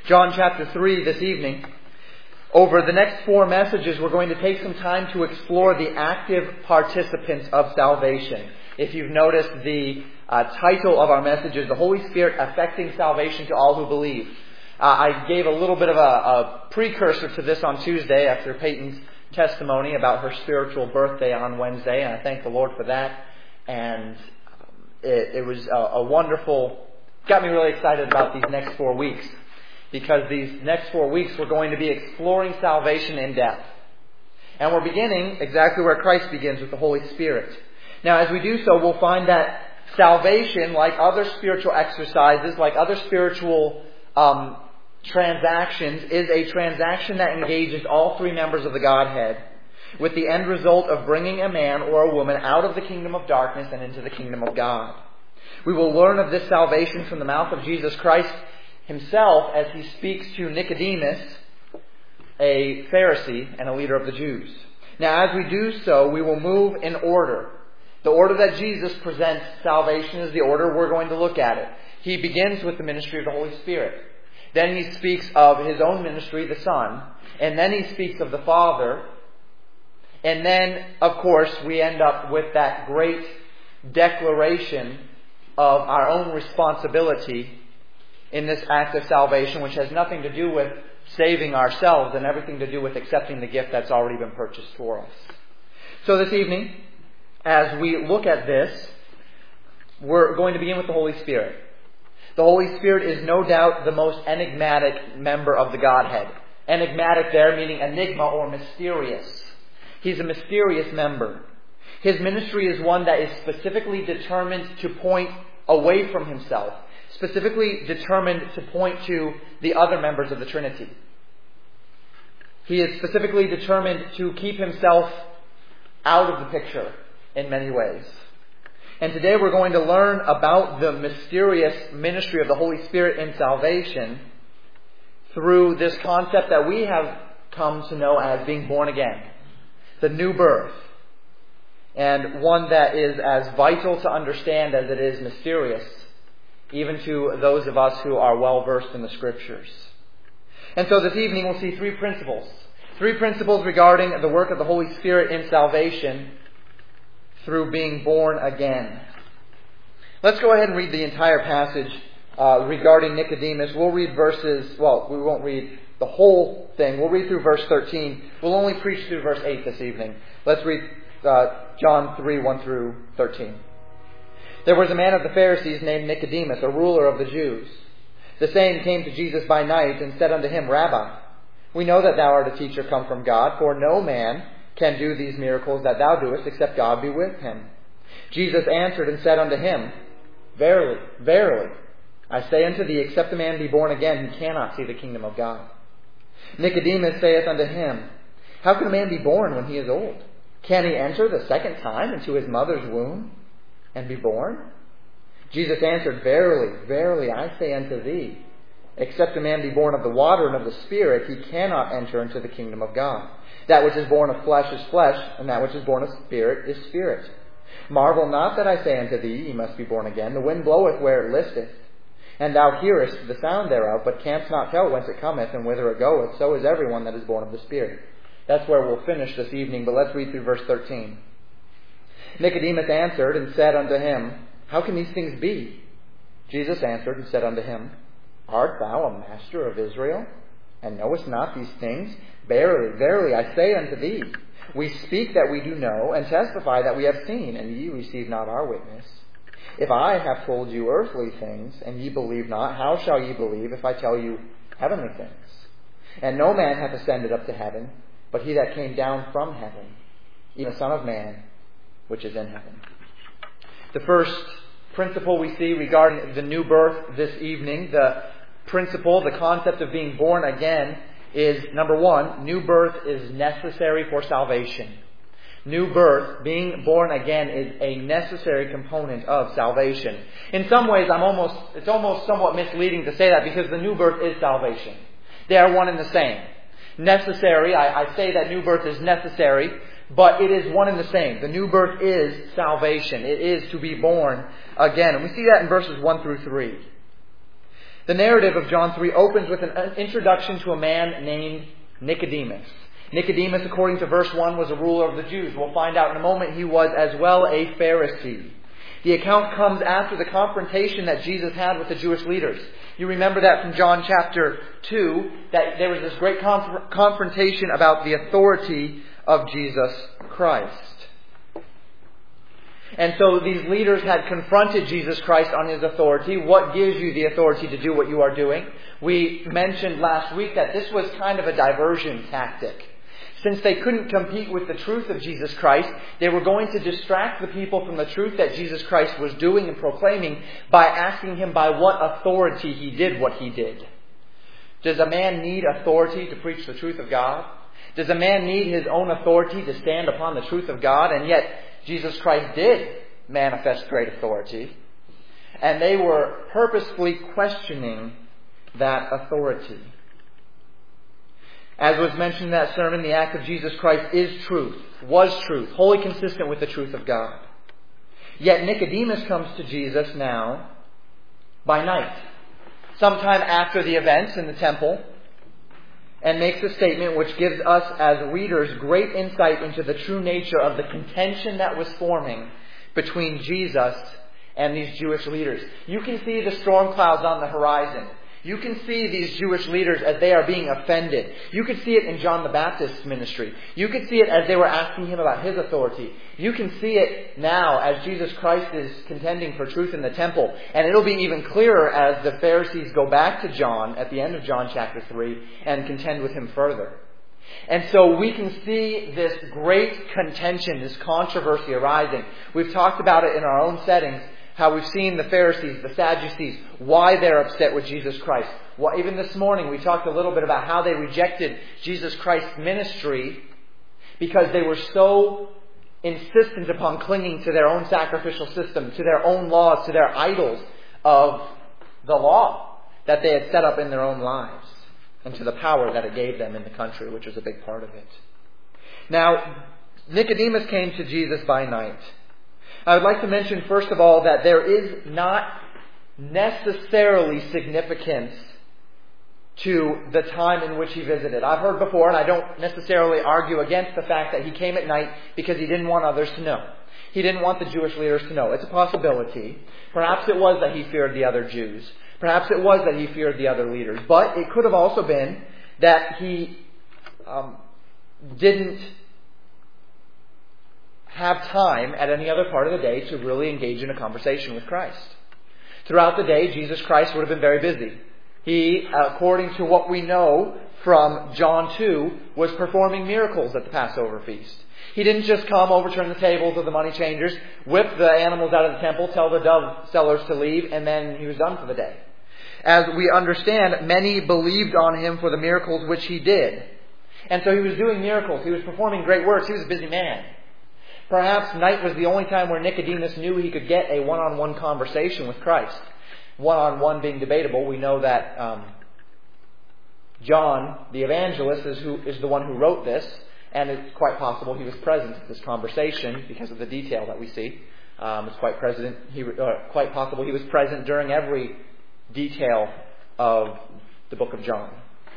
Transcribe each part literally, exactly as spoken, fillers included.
John chapter three this evening. Over the next four messages, we're going to take some time to explore the active participants of salvation. If you've noticed, the uh, title of our message is The Holy Spirit Affecting Salvation to All Who Believe. Uh, I gave a little bit of a, a precursor to this on Tuesday after Peyton's testimony about her spiritual birthday on Wednesday, and I thank the Lord for that. And it, it was a, a wonderful, got me really excited about these next four weeks. Because these next four weeks we're going to be exploring salvation in depth. And we're beginning exactly where Christ begins, with the Holy Spirit. Now as we do so, we'll find that salvation, like other spiritual exercises, like other spiritual um, transactions, is a transaction that engages all three members of the Godhead, with the end result of bringing a man or a woman out of the kingdom of darkness and into the kingdom of God. We will learn of this salvation from the mouth of Jesus Christ Himself as He speaks to Nicodemus, a Pharisee and a leader of the Jews. Now as we do so, we will move in order. The order that Jesus presents salvation is the order we're going to look at it. He begins with the ministry of the Holy Spirit. Then He speaks of His own ministry, the Son. And then He speaks of the Father. And then, of course, we end up with that great declaration of our own responsibility in this act of salvation, which has nothing to do with saving ourselves and everything to do with accepting the gift that's already been purchased for us. So this evening, as we look at this, we're going to begin with the Holy Spirit. The Holy Spirit is no doubt the most enigmatic member of the Godhead. Enigmatic there meaning enigma or mysterious. He's a mysterious member. His ministry is one that is specifically determined to point away from Himself. Specifically determined to point to the other members of the Trinity. He is specifically determined to keep Himself out of the picture in many ways. And today we're going to learn about the mysterious ministry of the Holy Spirit in salvation through this concept that we have come to know as being born again. The new birth. And one that is as vital to understand as it is mysterious, even to those of us who are well versed in the Scriptures. And so this evening we'll see three principles. Three principles regarding the work of the Holy Spirit in salvation through being born again. Let's go ahead and read the entire passage uh, regarding Nicodemus. We'll read verses, well, we won't read the whole thing. We'll read through verse thirteen. We'll only preach through verse eight this evening. Let's read uh, John three, one through thirteen. There was a man of the Pharisees named Nicodemus, a ruler of the Jews. The same came to Jesus by night and said unto Him, Rabbi, we know that thou art a teacher come from God, for no man can do these miracles that thou doest, except God be with him. Jesus answered and said unto him, Verily, verily, I say unto thee, except a man be born again, he cannot see the kingdom of God. Nicodemus saith unto him, How can a man be born when he is old? Can he enter the second time into his mother's womb and be born? Jesus answered, Verily, verily, I say unto thee, except a man be born of the water and of the Spirit, he cannot enter into the kingdom of God. That which is born of flesh is flesh, and that which is born of spirit is spirit. Marvel not that I say unto thee, ye must be born again. The wind bloweth where it listeth, and thou hearest the sound thereof, but canst not tell whence it cometh and whither it goeth. So is everyone that is born of the Spirit. That's where we'll finish this evening, but let's read through verse thirteen. Nicodemus answered and said unto him, How can these things be? Jesus answered and said unto him, Art thou a master of Israel, and knowest not these things? Verily, verily, I say unto thee, we speak that we do know, and testify that we have seen, and ye receive not our witness. If I have told you earthly things, and ye believe not, how shall ye believe if I tell you heavenly things? And no man hath ascended up to heaven, but he that came down from heaven, even the Son of Man, which is in heaven. The first principle we see regarding the new birth this evening, the principle, the concept of being born again, is number one, new birth is necessary for salvation. New birth, being born again, is a necessary component of salvation. In some ways, I'm almost it's almost somewhat misleading to say that, because the new birth is salvation. They are one and the same. Necessary, I, I say that new birth is necessary, but it is one and the same. The new birth is salvation. It is to be born again. And we see that in verses one through three. The narrative of John three opens with an introduction to a man named Nicodemus. Nicodemus, according to verse one, was a ruler of the Jews. We'll find out in a moment he was as well a Pharisee. The account comes after the confrontation that Jesus had with the Jewish leaders. You remember that from John chapter two, that there was this great conf- confrontation about the authority of Jesus Christ. And so these leaders had confronted Jesus Christ on His authority. What gives you the authority to do what you are doing? We mentioned last week that this was kind of a diversion tactic. Since they couldn't compete with the truth of Jesus Christ, they were going to distract the people from the truth that Jesus Christ was doing and proclaiming by asking Him by what authority He did what He did. Does a man need authority to preach the truth of God? Does a man need his own authority to stand upon the truth of God? And yet, Jesus Christ did manifest great authority. And they were purposefully questioning that authority. As was mentioned in that sermon, the act of Jesus Christ is truth, was truth, wholly consistent with the truth of God. Yet Nicodemus comes to Jesus now by night, sometime after the events in the temple, and makes a statement which gives us as readers great insight into the true nature of the contention that was forming between Jesus and these Jewish leaders. You can see the storm clouds on the horizon. You can see these Jewish leaders as they are being offended. You could see it in John the Baptist's ministry. You could see it as they were asking him about his authority. You can see it now as Jesus Christ is contending for truth in the temple. And it'll be even clearer as the Pharisees go back to John at the end of John chapter three and contend with him further. And so we can see this great contention, this controversy arising. We've talked about it in our own settings. How we've seen the Pharisees, the Sadducees, why they're upset with Jesus Christ. Well, even this morning we talked a little bit about how they rejected Jesus Christ's ministry because they were so insistent upon clinging to their own sacrificial system, to their own laws, to their idols of the law that they had set up in their own lives, and to the power that it gave them in the country, which was a big part of it. Now, Nicodemus came to Jesus by night. I would like to mention, first of all, that there is not necessarily significance to the time in which he visited. I've heard before, and I don't necessarily argue against the fact that he came at night because he didn't want others to know. He didn't want the Jewish leaders to know. It's a possibility. Perhaps it was that he feared the other Jews. Perhaps it was that he feared the other leaders. But it could have also been that he um, didn't have time at any other part of the day to really engage in a conversation with Christ. Throughout the day, Jesus Christ would have been very busy. He, according to what we know from John two, was performing miracles at the Passover feast. He didn't just come, overturn the tables of the money changers, whip the animals out of the temple, tell the dove sellers to leave, and then he was done for the day. As we understand, many believed on him for the miracles which he did. And so he was doing miracles. He was performing great works. He was a busy man. Perhaps night was the only time where Nicodemus knew he could get a one-on-one conversation with Christ. One-on-one being debatable. We know that um, John, the evangelist, is, who, is the one who wrote this. And it's quite possible he was present at this conversation because of the detail that we see. Um, it's quite, present, he, uh, quite possible he was present during every detail of the book of John.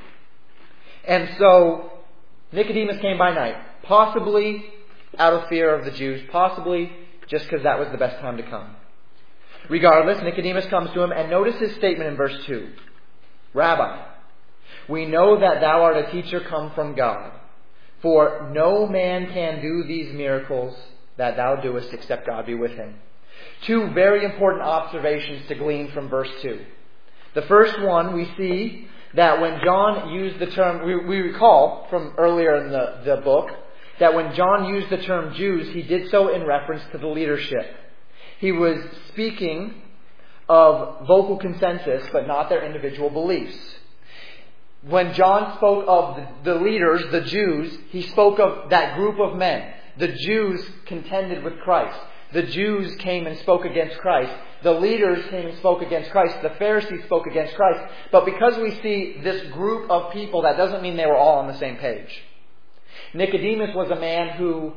And so Nicodemus came by night. Possibly out of fear of the Jews, possibly just because that was the best time to come. Regardless, Nicodemus comes to him, and notice his statement in verse two. Rabbi, we know that thou art a teacher come from God, for no man can do these miracles that thou doest except God be with him. Two very important observations to glean from verse two. The first one, we see that when John used the term, we, we recall from earlier in the, the book, that when John used the term Jews, he did so in reference to the leadership. He was speaking of vocal consensus, but not their individual beliefs. When John spoke of the, the leaders, the Jews, he spoke of that group of men. The Jews contended with Christ. The Jews came and spoke against Christ. The leaders came and spoke against Christ. The Pharisees spoke against Christ. But because we see this group of people, that doesn't mean they were all on the same page. Nicodemus was a man who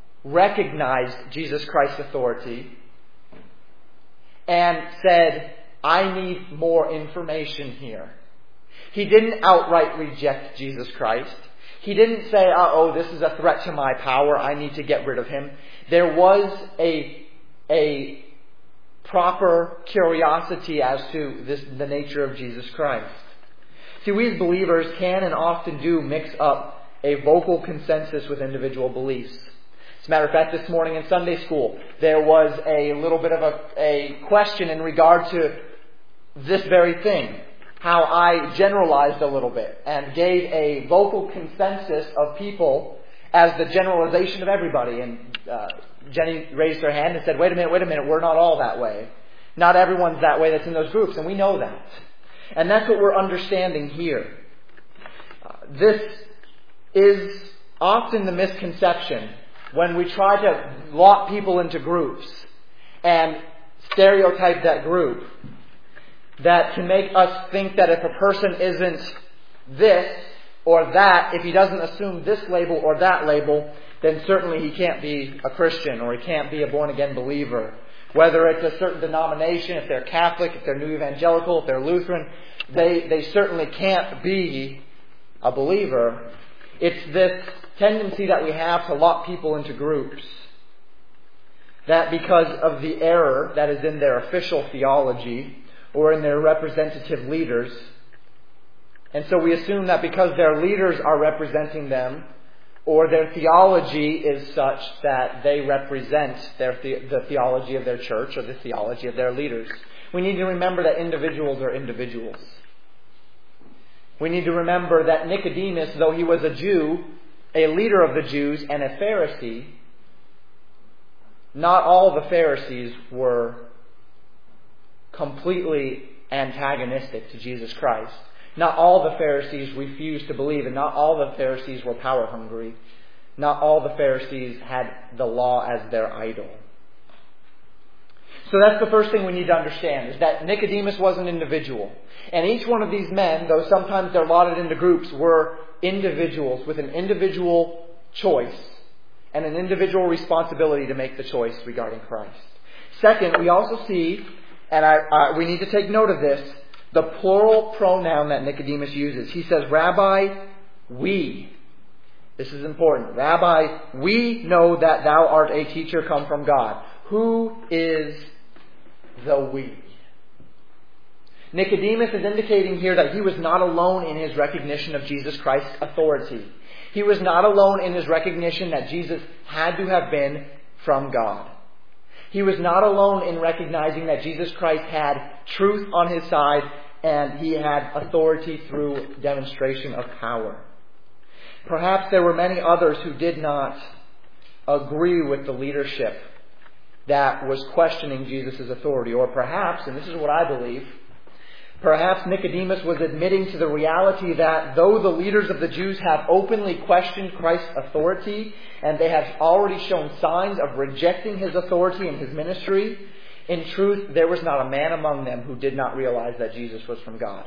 recognized Jesus Christ's authority and said, I need more information here. He didn't outright reject Jesus Christ. He didn't say, uh-oh, this is a threat to my power, I need to get rid of him. There was a, a proper curiosity as to this, the nature of Jesus Christ. See, we as believers can and often do mix up a vocal consensus with individual beliefs. As a matter of fact, this morning in Sunday school, there was a little bit of a, a question in regard to this very thing. How I generalized a little bit and gave a vocal consensus of people as the generalization of everybody. And uh, Jenny raised her hand and said, wait a minute, wait a minute, we're not all that way. Not everyone's that way that's in those groups, and we know that. And that's what we're understanding here. Uh, this is often the misconception when we try to lock people into groups and stereotype that group, that can make us think that if a person isn't this or that, if he doesn't assume this label or that label, then certainly he can't be a Christian or he can't be a born-again believer. Whether it's a certain denomination, if they're Catholic, if they're New Evangelical, if they're Lutheran, they, they certainly can't be a believer. It's this tendency that we have to lock people into groups. That because of the error that is in their official theology, or in their representative leaders. And so we assume that because their leaders are representing them, or their theology is such that they represent their the, the theology of their church or the theology of their leaders. We need to remember that individuals are individuals. We need to remember that Nicodemus, though he was a Jew, a leader of the Jews, and a Pharisee, not all the Pharisees were completely antagonistic to Jesus Christ. Not all the Pharisees refused to believe, and not all the Pharisees were power hungry. Not all the Pharisees had the law as their idol. So that's the first thing we need to understand, is that Nicodemus was an individual. And each one of these men, though sometimes they're allotted into groups, were individuals with an individual choice and an individual responsibility to make the choice regarding Christ. Second, we also see, and I, uh, we need to take note of this, the plural pronoun that Nicodemus uses. He says, Rabbi, we. This is important. Rabbi, we know that thou art a teacher come from God. Who is the we? Nicodemus is indicating here that he was not alone in his recognition of Jesus Christ's authority. He was not alone in his recognition that Jesus had to have been from God. He was not alone in recognizing that Jesus Christ had truth on his side and he had authority through demonstration of power. Perhaps there were many others who did not agree with the leadership that was questioning Jesus' authority. Or perhaps, and this is what I believe, perhaps Nicodemus was admitting to the reality that though the leaders of the Jews have openly questioned Christ's authority and they have already shown signs of rejecting his authority and his ministry, in truth, there was not a man among them who did not realize that Jesus was from God.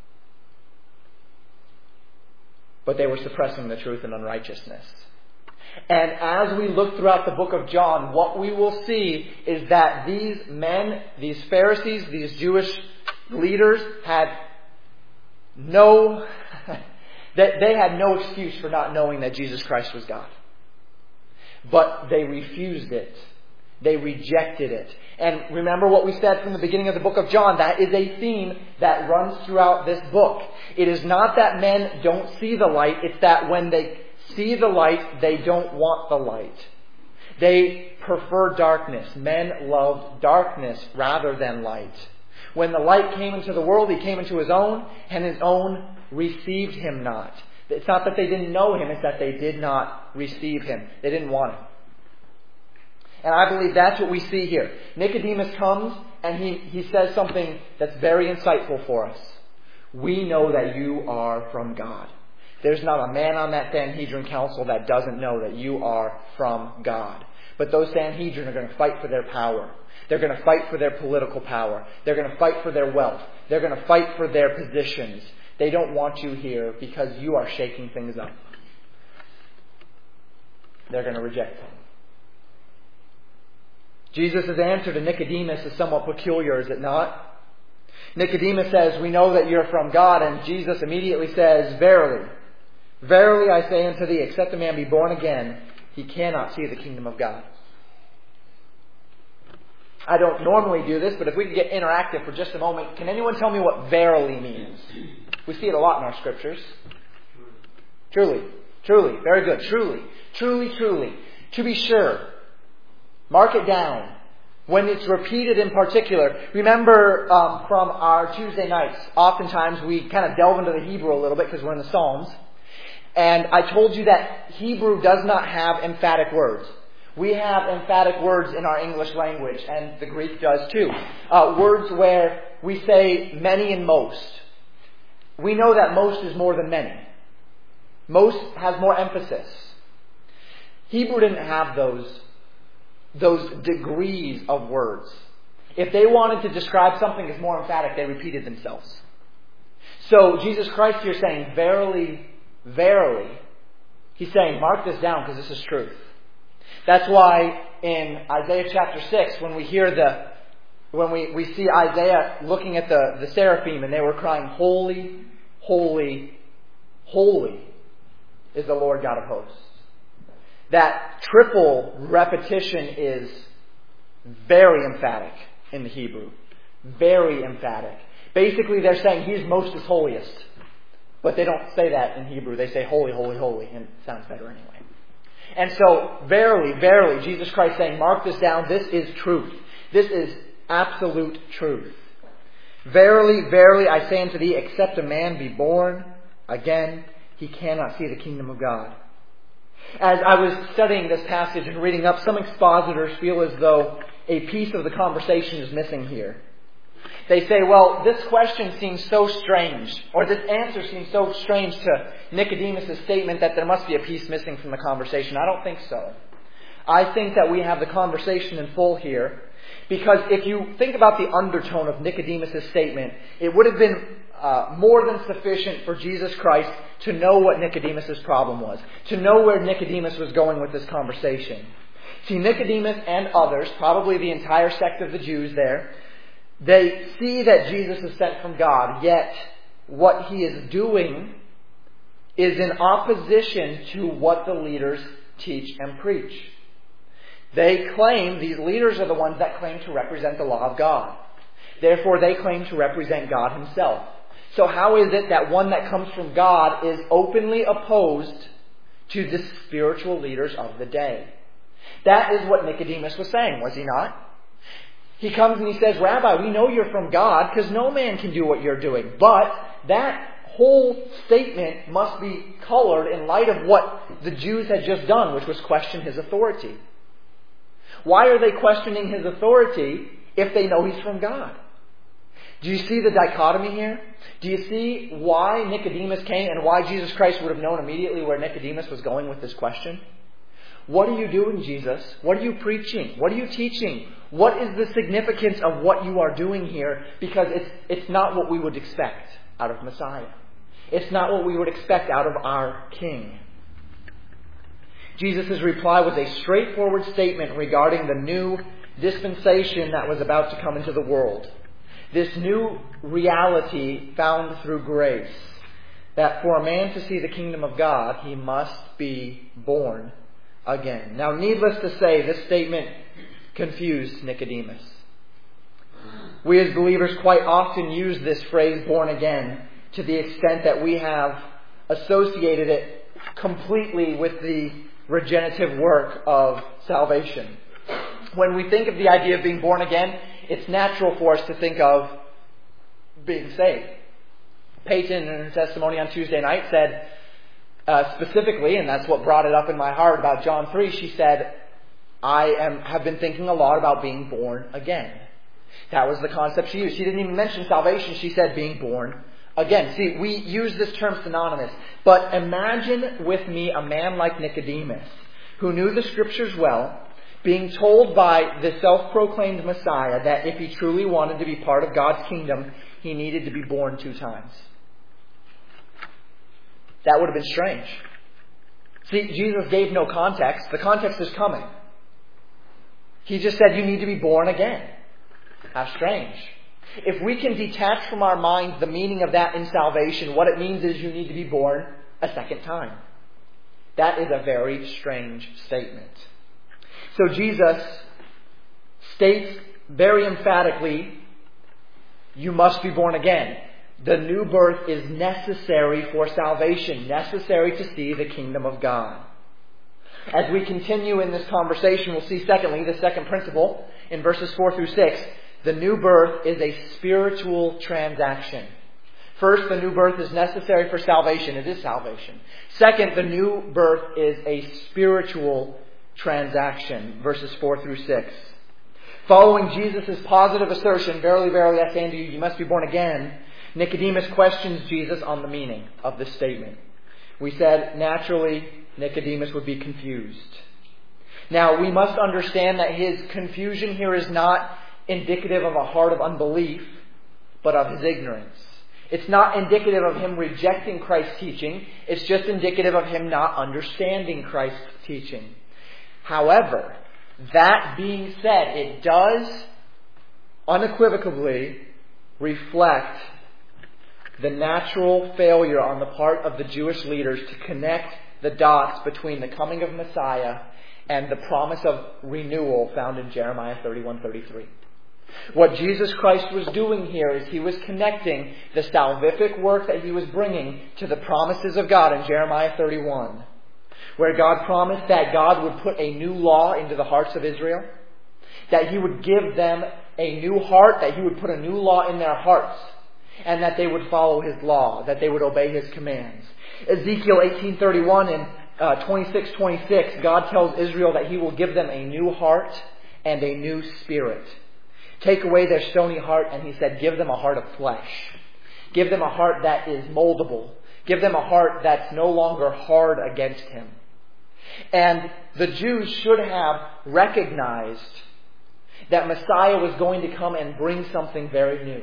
But they were suppressing the truth in unrighteousness. And as we look throughout the book of John, what we will see is that these men, these Pharisees, these Jewish leaders had no, that they had no excuse for not knowing that Jesus Christ was God. But they refused it. They rejected it. And remember what we said from the beginning of the book of John. That is a theme that runs throughout this book. It is not that men don't see the light. It's that when they see the light, they don't want the light. They prefer darkness. Men loved darkness rather than light. When the light came into the world, he came into his own, and his own received him not. It's not that they didn't know him, it's that they did not receive him. They didn't want him. And I believe that's what we see here. Nicodemus comes and he, he says something that's very insightful for us. We know that you are from God. There's not a man on that Sanhedrin council that doesn't know that you are from God. But those Sanhedrin are going to fight for their power. They're going to fight for their political power. They're going to fight for their wealth. They're going to fight for their positions. They don't want you here because you are shaking things up. They're going to reject him. Jesus' answer to Nicodemus is somewhat peculiar, is it not? Nicodemus says, we know that you're from God, and Jesus immediately says, Verily, verily I say unto thee, except a man be born again, he cannot see the kingdom of God. I don't normally do this, but if we could get interactive for just a moment, can anyone tell me what verily means? We see it a lot in our scriptures. Truly. Truly. Very good. Truly. Truly, truly. To be sure. Mark it down. When it's repeated in particular. Remember um, from our Tuesday nights, oftentimes we kind of delve into the Hebrew a little bit because we're in the Psalms. And I told you that Hebrew does not have emphatic words. We have emphatic words in our English language, and the Greek does too. Uh, words where we say many and most. We know that most is more than many. Most has more emphasis. Hebrew didn't have those, those degrees of words. If they wanted to describe something as more emphatic, they repeated themselves. So Jesus Christ here saying, verily, verily, he's saying, mark this down because this is truth. That's why in Isaiah chapter six, when we hear the, when we, we see Isaiah looking at the, the seraphim and they were crying, holy, holy, holy is the Lord God of hosts. That triple repetition is very emphatic in the Hebrew. Very emphatic. Basically they're saying He's most is holiest. But they don't say that in Hebrew. They say holy, holy, holy. And it sounds better anyway. And so, verily, verily, Jesus Christ saying, mark this down, this is truth. This is absolute truth. Verily, verily, I say unto thee, except a man be born again, he cannot see the kingdom of God. As I was studying this passage and reading up, some expositors feel as though a piece of the conversation is missing here. They say, well, this question seems so strange, or this answer seems so strange to Nicodemus' statement that there must be a piece missing from the conversation. I don't think so. I think that we have the conversation in full here, because if you think about the undertone of Nicodemus' statement, it would have been uh, more than sufficient for Jesus Christ to know what Nicodemus' problem was, to know where Nicodemus was going with this conversation. See, Nicodemus and others, probably the entire sect of the Jews there, they see that Jesus is sent from God, yet what He is doing is in opposition to what the leaders teach and preach. They claim, these leaders are the ones that claim to represent the law of God. Therefore, they claim to represent God Himself. So how is it that one that comes from God is openly opposed to the spiritual leaders of the day? That is what Nicodemus was saying, was he not? He comes and he says, Rabbi, we know you're from God because no man can do what you're doing. But that whole statement must be colored in light of what the Jews had just done, which was question His authority. Why are they questioning His authority if they know He's from God? Do you see the dichotomy here? Do you see why Nicodemus came and why Jesus Christ would have known immediately where Nicodemus was going with this question? What are you doing, Jesus? What are you preaching? What are you teaching? What is the significance of what you are doing here? Because it's, it's not what we would expect out of Messiah. It's not what we would expect out of our King. Jesus' reply was a straightforward statement regarding the new dispensation that was about to come into the world. This new reality found through grace. That for a man to see the kingdom of God, he must be born again. Now, needless to say, this statement confused Nicodemus. We as believers quite often use this phrase, born again, to the extent that we have associated it completely with the regenerative work of salvation. When we think of the idea of being born again, it's natural for us to think of being saved. Peyton, in her testimony on Tuesday night, said uh, specifically, and that's what brought it up in my heart about John three, she said, I am have been thinking a lot about being born again. That was the concept she used. She didn't even mention salvation. She said being born again. See, we use this term synonymous. But imagine with me a man like Nicodemus, who knew the Scriptures well, being told by the self-proclaimed Messiah that if he truly wanted to be part of God's kingdom, he needed to be born two times. That would have been strange. See, Jesus gave no context. The context is coming. He just said you need to be born again. How strange. If we can detach from our minds the meaning of that in salvation, what it means is you need to be born a second time. That is a very strange statement. So Jesus states very emphatically, you must be born again. The new birth is necessary for salvation, necessary to see the kingdom of God. As we continue in this conversation, we'll see secondly, the second principle in verses four through six, the new birth is a spiritual transaction. First, the new birth is necessary for salvation. It is salvation. Second, the new birth is a spiritual transaction. Verses four through six. Following Jesus' positive assertion, verily, verily, I say unto you, you must be born again, Nicodemus questions Jesus on the meaning of this statement. We said, naturally, Nicodemus would be confused. Now, we must understand that his confusion here is not indicative of a heart of unbelief, but of his ignorance. It's not indicative of him rejecting Christ's teaching. It's just indicative of him not understanding Christ's teaching. However, that being said, it does unequivocally reflect the natural failure on the part of the Jewish leaders to connect the dots between the coming of Messiah and the promise of renewal found in Jeremiah thirty-one thirty-three. What Jesus Christ was doing here is he was connecting the salvific work that he was bringing to the promises of God in Jeremiah thirty-one, where God promised that God would put a new law into the hearts of Israel, that he would give them a new heart, that he would put a new law in their hearts, and that they would follow his law, that they would obey his commands. Ezekiel eighteen thirty-one and uh, twenty-six twenty-six, God tells Israel that he will give them a new heart and a new spirit. Take away their stony heart, and he said, give them a heart of flesh. Give them a heart that is moldable. Give them a heart that's no longer hard against him. And the Jews should have recognized that Messiah was going to come and bring something very new.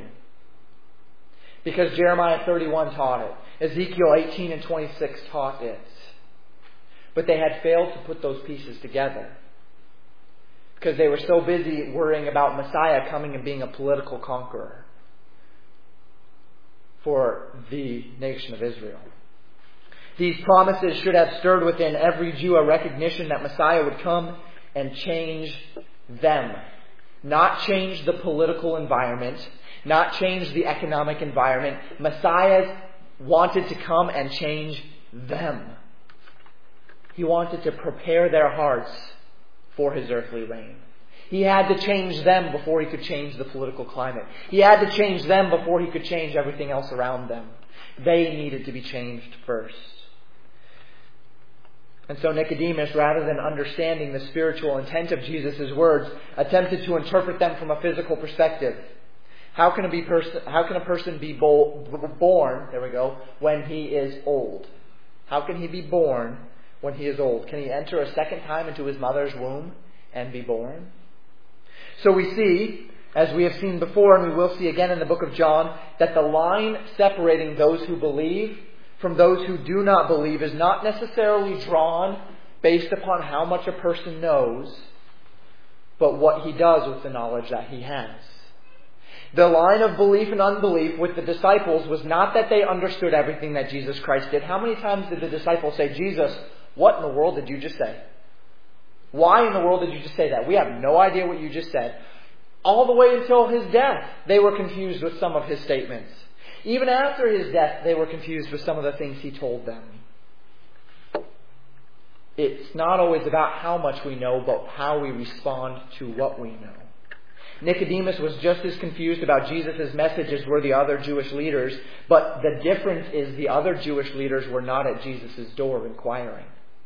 Because Jeremiah thirty-one taught it. Ezekiel eighteen and twenty-six taught it. But they had failed to put those pieces together. Because they were so busy worrying about Messiah coming and being a political conqueror for the nation of Israel. These promises should have stirred within every Jew a recognition that Messiah would come and change them. Not change the political environment, not change the economic environment. Messiah wanted to come and change them. He wanted to prepare their hearts for his earthly reign. He had to change them before he could change the political climate. He had to change them before he could change everything else around them. They needed to be changed first. And so Nicodemus, rather than understanding the spiritual intent of Jesus' words, attempted to interpret them from a physical perspective. How can a, be pers- how can a person be bo- born, there we go, when he is old? How can he be born when he is old? Can he enter a second time into his mother's womb and be born? So we see, as we have seen before, and we will see again in the book of John, that the line separating those who believe from those who do not believe is not necessarily drawn based upon how much a person knows, but what he does with the knowledge that he has. The line of belief and unbelief with the disciples was not that they understood everything that Jesus Christ did. How many times did the disciples say, Jesus, what in the world did you just say? Why in the world did you just say that? We have no idea what you just said. All the way until his death, they were confused with some of his statements. Even after his death, they were confused with some of the things he told them. It's not always about how much we know, but how we respond to what we know. Nicodemus was just as confused about Jesus' message as were the other Jewish leaders, but the difference is the other Jewish leaders were not at Jesus' door inquiring.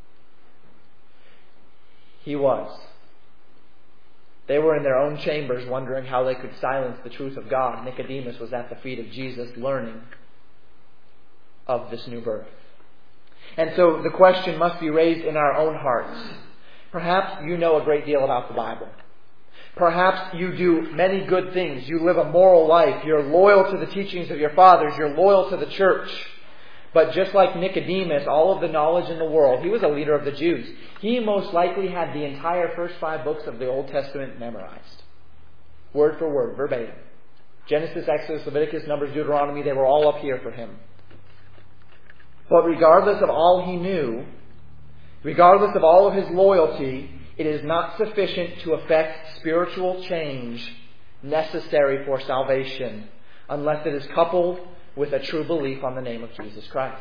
He was. They were in their own chambers wondering how they could silence the truth of God. Nicodemus was at the feet of Jesus learning of this new birth. And so the question must be raised in our own hearts. Perhaps you know a great deal about the Bible. Perhaps you do many good things. You live a moral life. You're loyal to the teachings of your fathers. You're loyal to the church. But just like Nicodemus, all of the knowledge in the world, he was a leader of the Jews. He most likely had the entire first five books of the Old Testament memorized. Word for word, verbatim. Genesis, Exodus, Leviticus, Numbers, Deuteronomy, they were all up here for him. But regardless of all he knew, regardless of all of his loyalty, it is not sufficient to effect spiritual change necessary for salvation unless it is coupled with a true belief on the name of Jesus Christ.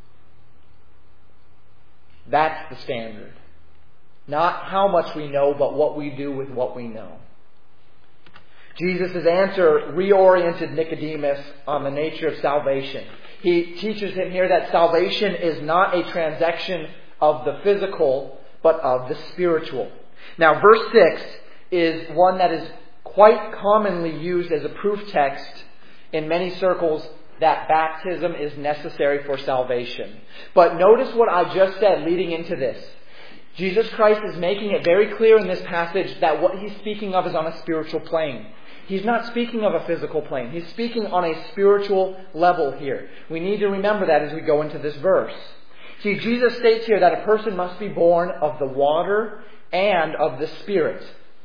That's the standard. Not how much we know, but what we do with what we know. Jesus' answer reoriented Nicodemus on the nature of salvation. He teaches him here that salvation is not a transaction of the physical, but of the spiritual. Now, verse six is one that is quite commonly used as a proof text in many circles that baptism is necessary for salvation. But notice what I just said leading into this. Jesus Christ is making it very clear in this passage that what he's speaking of is on a spiritual plane. He's not speaking of a physical plane. He's speaking on a spiritual level here. We need to remember that as we go into this verse. See, Jesus states here that a person must be born of the water and of the Spirit.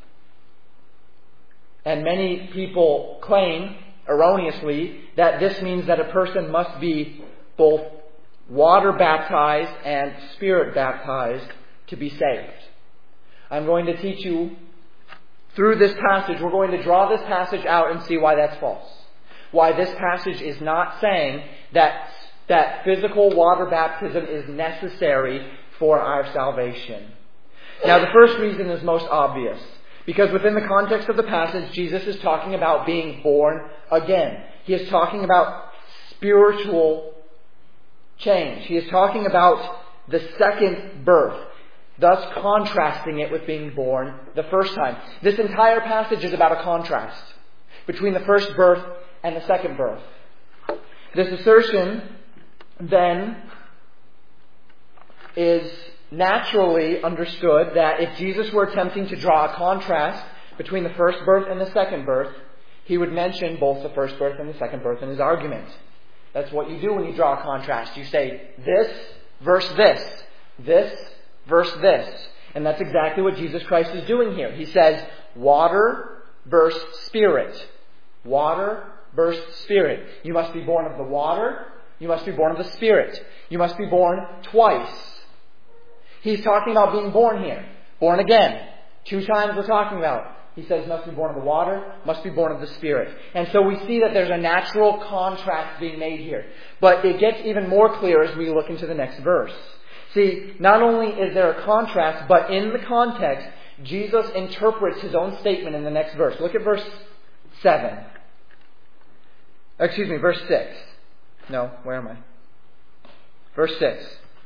And many people claim, erroneously, that this means that a person must be both water baptized and Spirit baptized to be saved. I'm going to teach you through this passage, we're going to draw this passage out and see why that's false. Why this passage is not saying that, that physical water baptism is necessary for our salvation. Now, the first reason is most obvious. Because within the context of the passage, Jesus is talking about being born again. He is talking about spiritual change. He is talking about the second birth, thus contrasting it with being born the first time. This entire passage is about a contrast between the first birth and the second birth. This assertion, then, is naturally understood that if Jesus were attempting to draw a contrast between the first birth and the second birth, he would mention both the first birth and the second birth in his argument. That's what you do when you draw a contrast. You say this versus this, this verse this. And that's exactly what Jesus Christ is doing here. He says water versus Spirit. Water versus Spirit. You must be born of the water. You must be born of the Spirit. You must be born twice. He's talking about being born here. Born again. Two times we're talking about. He says must be born of the water, must be born of the Spirit. And so we see that there's a natural contrast being made here. But it gets even more clear as we look into the next verse. See, not only is there a contrast, but in the context, Jesus interprets his own statement in the next verse. Look at verse seven. Excuse me, verse six. No, where am I? Verse six.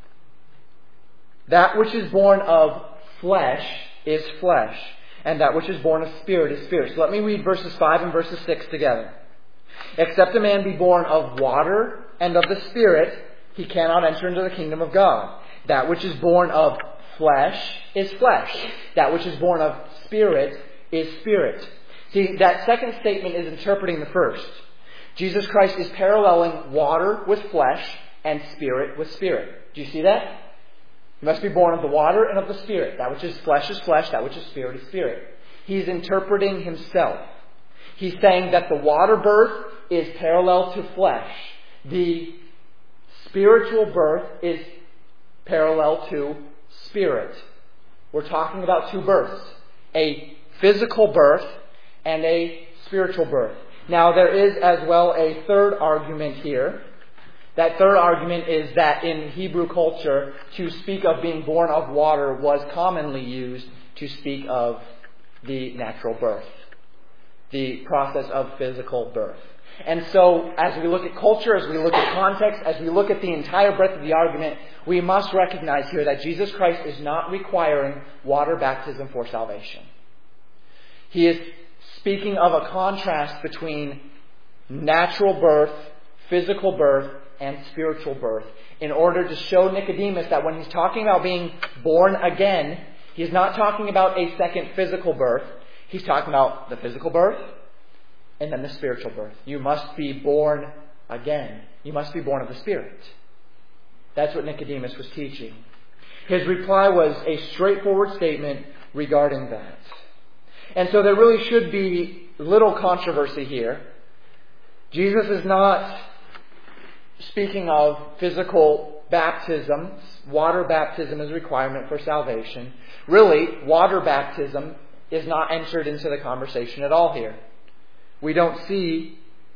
That which is born of flesh is flesh, and that which is born of spirit is spirit. So let me read verses five and verses six together. Except a man be born of water and of the Spirit, he cannot enter into the kingdom of God. That which is born of flesh is flesh. That which is born of spirit is spirit. See, that second statement is interpreting the first. Jesus Christ is paralleling water with flesh and spirit with spirit. Do you see that? You must be born of the water and of the Spirit. That which is flesh is flesh, that which is spirit is spirit. He's interpreting himself. He's saying that the water birth is parallel to flesh. The spiritual birth is parallel to spirit. We're talking about two births. A physical birth and a spiritual birth. Now there is as well a third argument here. That third argument is that in Hebrew culture, to speak of being born of water was commonly used to speak of the natural birth. The process of physical birth. And so, as we look at culture, as we look at context, as we look at the entire breadth of the argument, we must recognize here that Jesus Christ is not requiring water baptism for salvation. He is speaking of a contrast between natural birth, physical birth, and spiritual birth, in order to show Nicodemus that when he's talking about being born again, he's not talking about a second physical birth. He's talking about the physical birth and then the spiritual birth. You must be born again. You must be born of the Spirit. That's what Nicodemus was teaching. His reply was a straightforward statement regarding that. And so there really should be little controversy here Jesus is not speaking of physical baptisms. Water baptism is a requirement for salvation. Really, water baptism is not entered into the conversation at all here. We don't see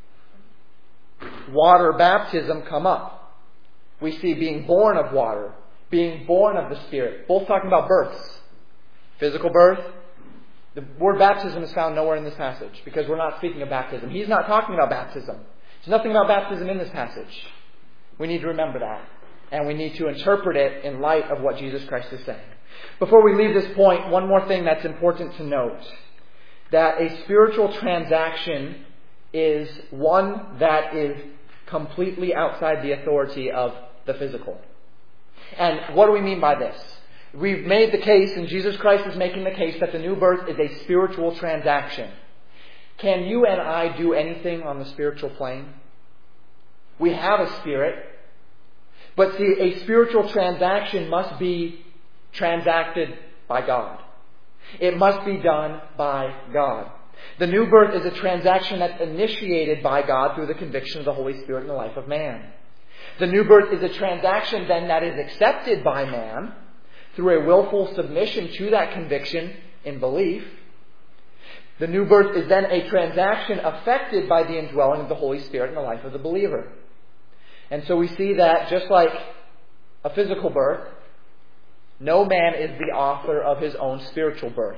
water baptism come up. We see being born of water, being born of the Spirit. Both talking about births. Physical birth. The word baptism is found nowhere in this passage because we're not speaking of baptism. He's not talking about baptism. There's nothing about baptism in this passage. We need to remember that. And we need to interpret it in light of what Jesus Christ is saying. Before we leave this point, one more thing that's important to note. That a spiritual transaction is one that is completely outside the authority of the physical. And what do we mean by this? We've made the case, and Jesus Christ is making the case, that the new birth is a spiritual transaction. Can you and I do anything on the spiritual plane? We have a spirit. But see, a spiritual transaction must be transacted by God. It must be done by God. The new birth is a transaction that's initiated by God through the conviction of the Holy Spirit in the life of man. The new birth is a transaction then that is accepted by man through a willful submission to that conviction in belief. The new birth is then a transaction affected by the indwelling of the Holy Spirit in the life of the believer. And so we see that just like a physical birth, no man is the author of his own spiritual birth.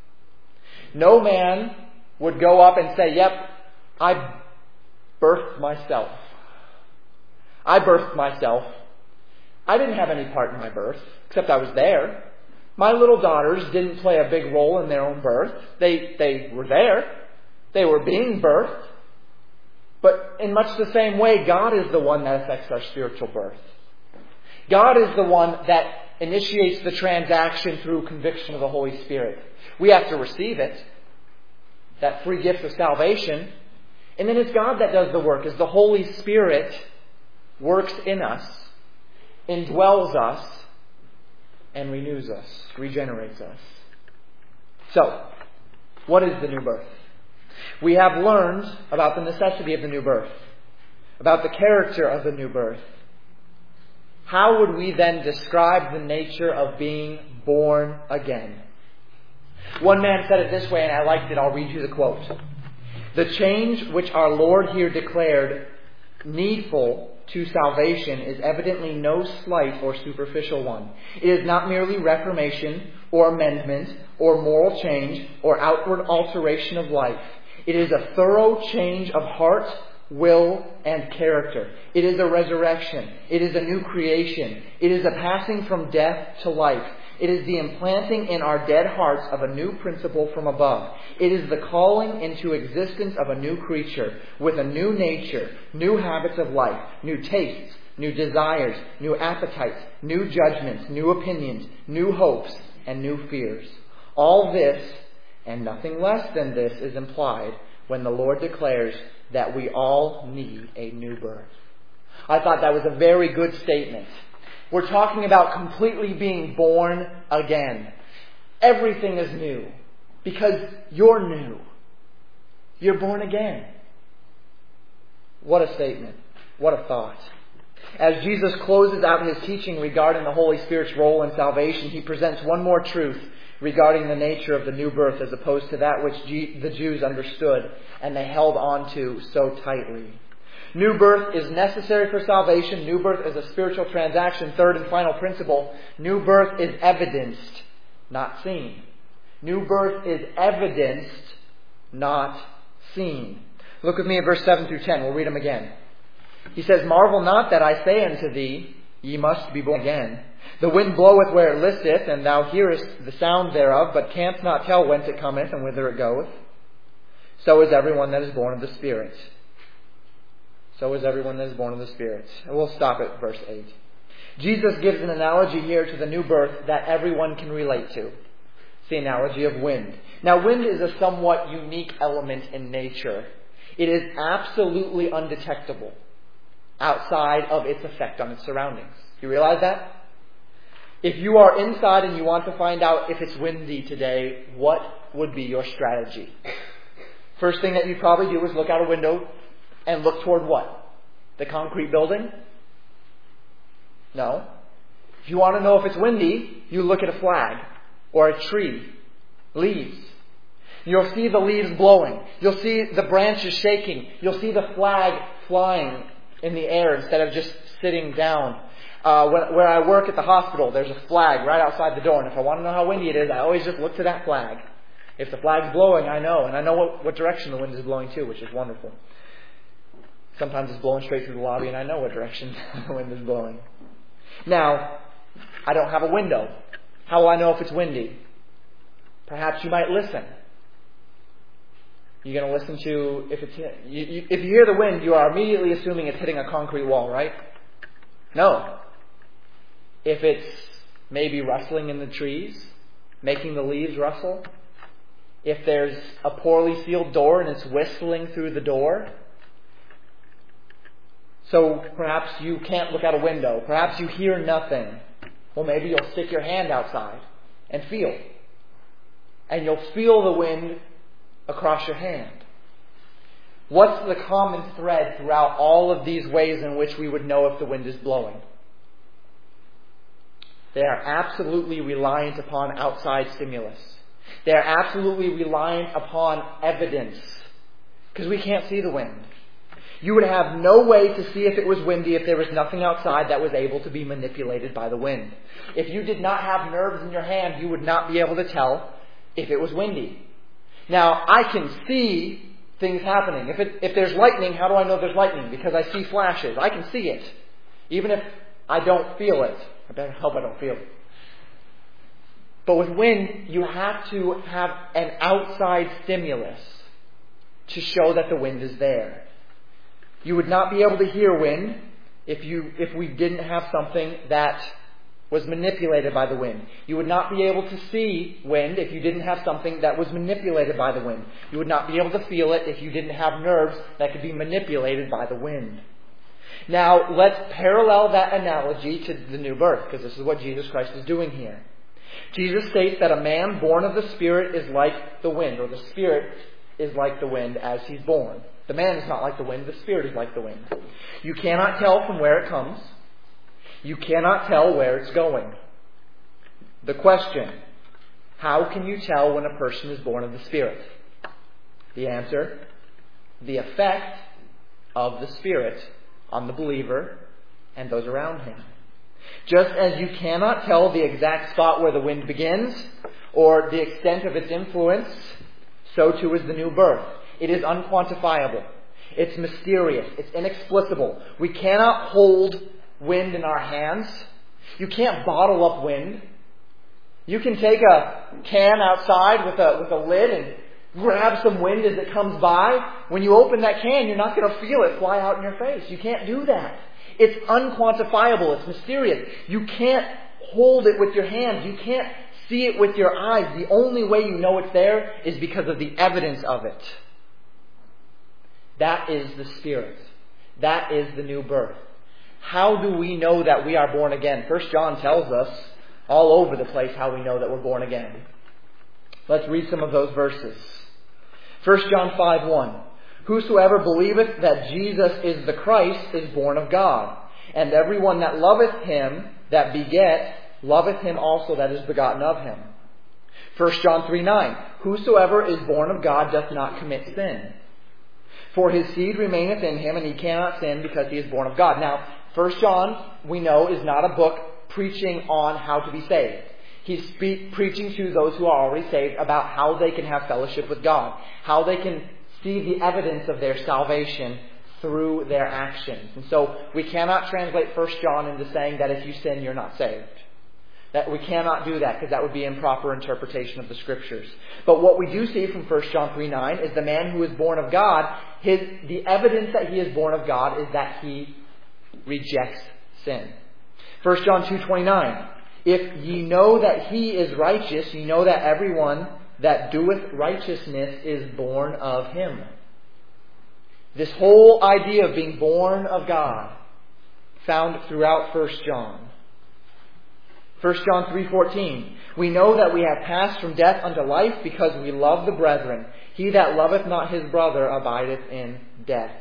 No man would go up and say, yep, I birthed myself. I birthed myself. I didn't have any part in my birth, except I was there. My little daughters didn't play a big role in their own birth. They, they were there. They were being birthed. But in much the same way, God is the one that affects our spiritual birth. God is the one that initiates the transaction through conviction of the Holy Spirit. We have to receive it, that free gift of salvation. And then it's God that does the work, as the Holy Spirit works in us, indwells us, and renews us, regenerates us. So, what is the new birth? We have learned about the necessity of the new birth, about the character of the new birth. How would we then describe the nature of being born again? One man said it this way, and I liked it. I'll read you the quote. The change which our Lord here declared needful to salvation is evidently no slight or superficial one. It is not merely reformation or amendment or moral change or outward alteration of life. It is a thorough change of heart, will, and character. It is a resurrection. It is a new creation. It is a passing from death to life. It is the implanting in our dead hearts of a new principle from above. It is the calling into existence of a new creature with a new nature, new habits of life, new tastes, new desires, new appetites, new judgments, new opinions, new hopes, and new fears. All this, and nothing less than this, is implied when the Lord declares that we all need a new birth. I thought that was a very good statement. We're talking about completely being born again. Everything is new because you're new. You're born again. What a statement. What a thought. As Jesus closes out his teaching regarding the Holy Spirit's role in salvation, he presents one more truth regarding the nature of the new birth as opposed to that which G- the Jews understood and they held on to so tightly. New birth is necessary for salvation. New birth is a spiritual transaction. Third and final principle, new birth is evidenced, not seen. New birth is evidenced, not seen. Look with me at verse seven through ten. We'll read them again. He says, Marvel not that I say unto thee, ye must be born again. The wind bloweth where it listeth, and thou hearest the sound thereof, but canst not tell whence it cometh and whither it goeth. So is everyone that is born of the Spirit. So is everyone that is born of the Spirit. And we'll stop at verse eight. Jesus gives an analogy here to the new birth that everyone can relate to. It's the analogy of wind. Now, wind is a somewhat unique element in nature. It is absolutely undetectable outside of its effect on its surroundings. You realize that? If you are inside and you want to find out if it's windy today, what would be your strategy? First thing that you'd probably do is look out a window and look toward what? The concrete building? No. If you want to know if it's windy, you look at a flag or a tree, leaves. You'll see the leaves blowing. You'll see the branches shaking. You'll see the flag flying in the air instead of just sitting down. Uh, when, where I work at the hospital, there's a flag right outside the door. And if I want to know how windy it is, I always just look to that flag. If the flag's blowing, I know. And I know what, what direction the wind is blowing to, which is wonderful. Sometimes it's blowing straight through the lobby and I know what direction the wind is blowing. Now, I don't have a window. How will I know if it's windy? Perhaps you might listen. You're going to listen to, if it's you, you, if you hear the wind, you are immediately assuming it's hitting a concrete wall, right? No. If it's maybe rustling in the trees, making the leaves rustle, if there's a poorly sealed door and it's whistling through the door, so perhaps you can't look out a window, perhaps you hear nothing. Well, maybe you'll stick your hand outside and feel. And you'll feel the wind across your hand. What's the common thread throughout all of these ways in which we would know if the wind is blowing? They are absolutely reliant upon outside stimulus. They are absolutely reliant upon evidence. Because we can't see the wind. You would have no way to see if it was windy if there was nothing outside that was able to be manipulated by the wind. If you did not have nerves in your hand, you would not be able to tell if it was windy. Now, I can see things happening. If it, if there's lightning, how do I know there's lightning? Because I see flashes. I can see it. Even if I don't feel it. I better hope I don't feel it. But with wind, you have to have an outside stimulus to show that the wind is there. You would not be able to hear wind if you if we didn't have something that was manipulated by the wind. You would not be able to see wind if you didn't have something that was manipulated by the wind. You would not be able to feel it if you didn't have nerves that could be manipulated by the wind. Now, let's parallel that analogy to the new birth, because this is what Jesus Christ is doing here. Jesus states that a man born of the Spirit is like the wind, or the Spirit is like the wind as he's born. The man is not like the wind, the Spirit is like the wind. You cannot tell from where it comes. You cannot tell where it's going. The question, how can you tell when a person is born of the Spirit? The answer, the effect of the Spirit on the believer and those around him. Just as you cannot tell the exact spot where the wind begins or the extent of its influence, so too is the new birth. It is unquantifiable. It's mysterious. It's inexplicable. We cannot hold wind in our hands. You can't bottle up wind. You can take a can outside with a with a lid and grab some wind as it comes by. When you open that can, you're not going to feel it fly out in your face. You can't do that. It's unquantifiable. It's mysterious. You can't hold it with your hands. You can't see it with your eyes. The only way you know it's there is because of the evidence of it. That is the Spirit. That is the new birth. How do we know that we are born again? First John tells us all over the place how we know that we're born again. Let's read some of those verses. First John five one. Whosoever believeth that Jesus is the Christ is born of God. And everyone that loveth him that beget, loveth him also that is begotten of him. First John three nine. Whosoever is born of God doth not commit sin. For his seed remaineth in him, and he cannot sin because he is born of God. Now, First John, we know, is not a book preaching on how to be saved. He's speak, preaching to those who are already saved about how they can have fellowship with God. How they can see the evidence of their salvation through their actions. And so we cannot translate First John into saying that if you sin, you're not saved. That we cannot do that because that would be improper interpretation of the Scriptures. But what we do see from First John three nine is the man who is born of God, his the evidence that he is born of God is that he rejects sin. First John two twenty-nine. If ye know that he is righteous, ye know that everyone that doeth righteousness is born of him. This whole idea of being born of God found throughout First John. First John three fourteen. We know that we have passed from death unto life because we love the brethren. He that loveth not his brother abideth in death.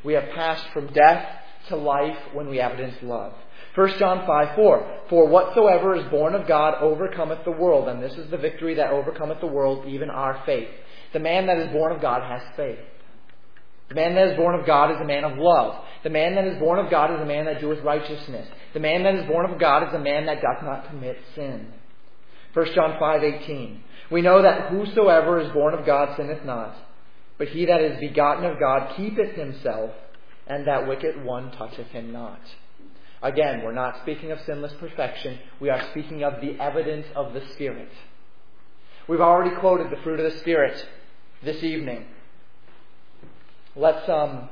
We have passed from death to life when we evidence love. First John five four, for whatsoever is born of God overcometh the world, and this is the victory that overcometh the world, even our faith. The man that is born of God has faith. The man that is born of God is a man of love. The man that is born of God is a man that doeth righteousness. The man that is born of God is a man that doth not commit sin. First John five eighteen, we know that whosoever is born of God sinneth not, but he that is begotten of God keepeth himself, and that wicked one toucheth him not. Again, we're not speaking of sinless perfection. We are speaking of the evidence of the Spirit. We've already quoted the fruit of the Spirit this evening. Let's, um,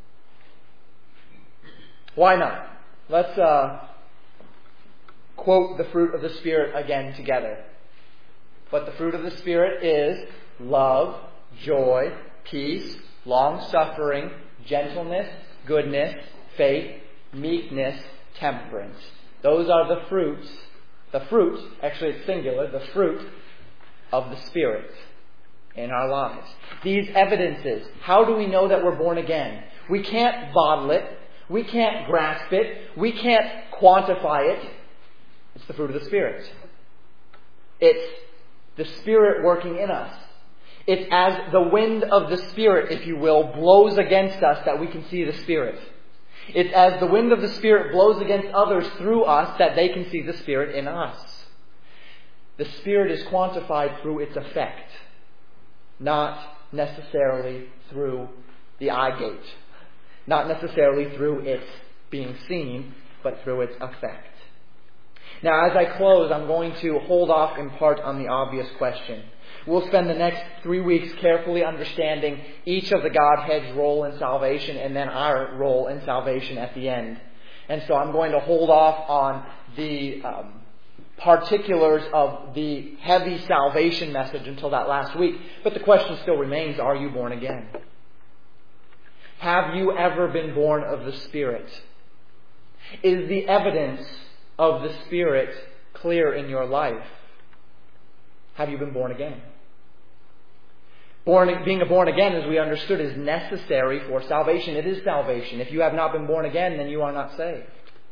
why not? Let's uh, quote the fruit of the Spirit again together. But the fruit of the Spirit is love, joy, peace, long-suffering, gentleness, goodness, faith, meekness, temperance. Those are the fruits, the fruit, actually it's singular, the fruit of the Spirit in our lives. These evidences, how do we know that we're born again? We can't bottle it. We can't grasp it. We can't quantify it. It's the fruit of the Spirit. It's the Spirit working in us. It's as the wind of the Spirit, if you will, blows against us that we can see the Spirit. It's as the wind of the Spirit blows against others through us that they can see the Spirit in us. The Spirit is quantified through its effect, not necessarily through the eye gate, not necessarily through its being seen, but through its effect. Now, as I close, I'm going to hold off in part on the obvious question. We'll spend the next three weeks carefully understanding each of the Godhead's role in salvation and then our role in salvation at the end. And so I'm going to hold off on the um, particulars of the heavy salvation message until that last week. But the question still remains, are you born again? Have you ever been born of the Spirit? Is the evidence of the Spirit clear in your life? Have you been born again? Born, being born again, as we understood, is necessary for salvation. It is salvation. If you have not been born again, then you are not saved.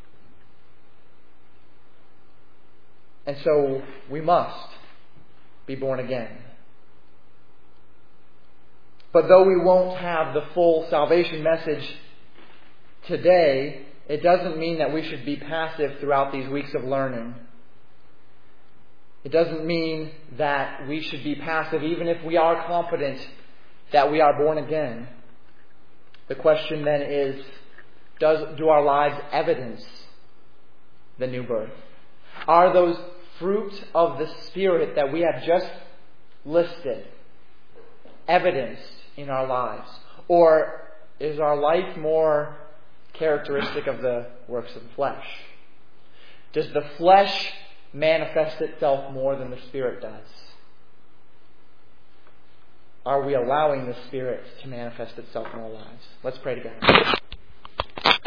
And so we must be born again. But though we won't have the full salvation message today, it doesn't mean that we should be passive throughout these weeks of learning. It doesn't mean that we should be passive even if we are confident that we are born again. The question then is, does, do our lives evidence the new birth? Are those fruit of the Spirit that we have just listed evidenced in our lives? Or is our life more characteristic of the works of the flesh? Does the flesh manifest itself more than the Spirit does? Are we allowing the Spirit to manifest itself in our lives? Let's pray together.